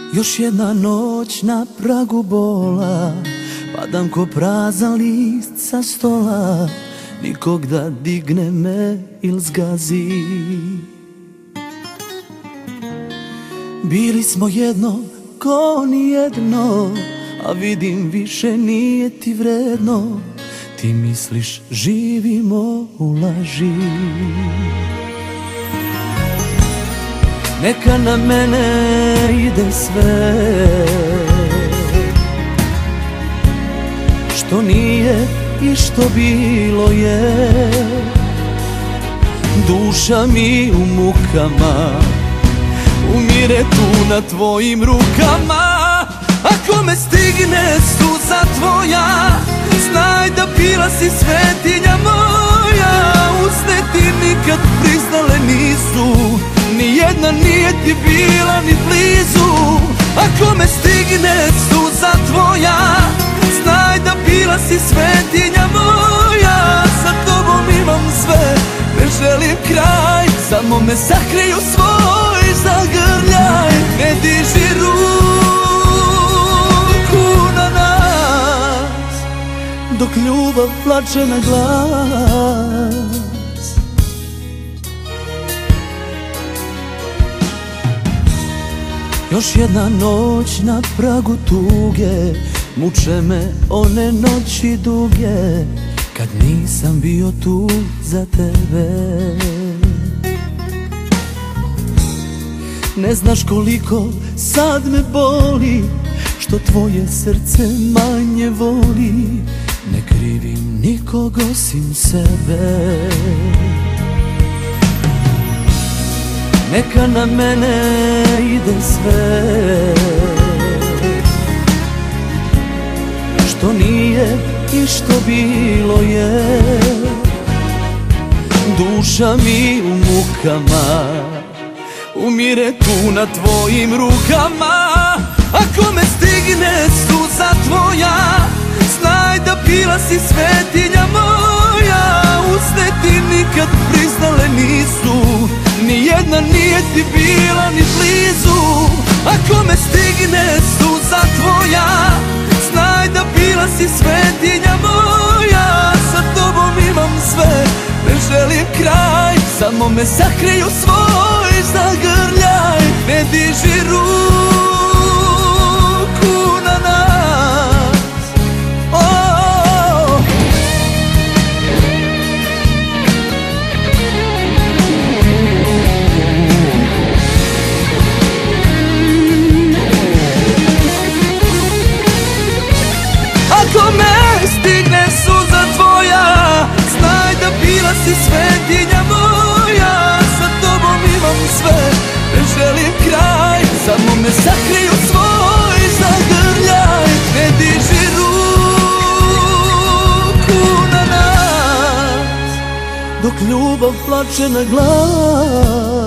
Još jedna noć na pragu bola, padam ko prazan list sa stola, nikog da digne me il zgazi. Bili smo jedno ko nijedno, a vidim više nije ti vredno. Ti misliš živimo u laži. Neka na mene ide sve što nije i što bilo je. Duša mi u mukama umire tu na tvojim rukama. Ako me stigne suza tvoja, znaj da bila si svetinja moja. Usne ti nikad priznale nisu, nijedna nije ti bila ni blizu. Ako me stigne suza tvoja, znaj da bila si svetinja moja. Sa tobom imam sve, ne želim kraj, samo me sakrij u svoj zagrljaj. Ne diži ruku na nas, dok ljubav plače na glas. Još jedna noć na pragu tuge, muče me one noći duge, kad nisam bio tu za tebe. Ne znaš koliko sad me boli, što tvoje srce manje voli. Ne krivim nikog osim sebe. Neka na mene ide sve što nije i što bilo je. Duša mi u mukama umire tu na tvojim rukama. Ako me stigne suza tvoja, znaj da bila si svetinja moja. Usne ti nikad priznale nisu, nijedna nije ti bila ni blizu. Ako me stigne suza tvoja, znaj da bila si svetinja moja. Sa tobom imam sve, ne želim kraj, samo me sakrij u svoj zagrljaj. Ne diži ruku na nas, oh. Ako me stigne suza tvoja, znaj da bila si svetinja moja. Sa tobom imam sve, ne želim kraj, samo me sakrij u svoj zagrljaj. Ne diži ruku na nas, dok ljubav plače na glas.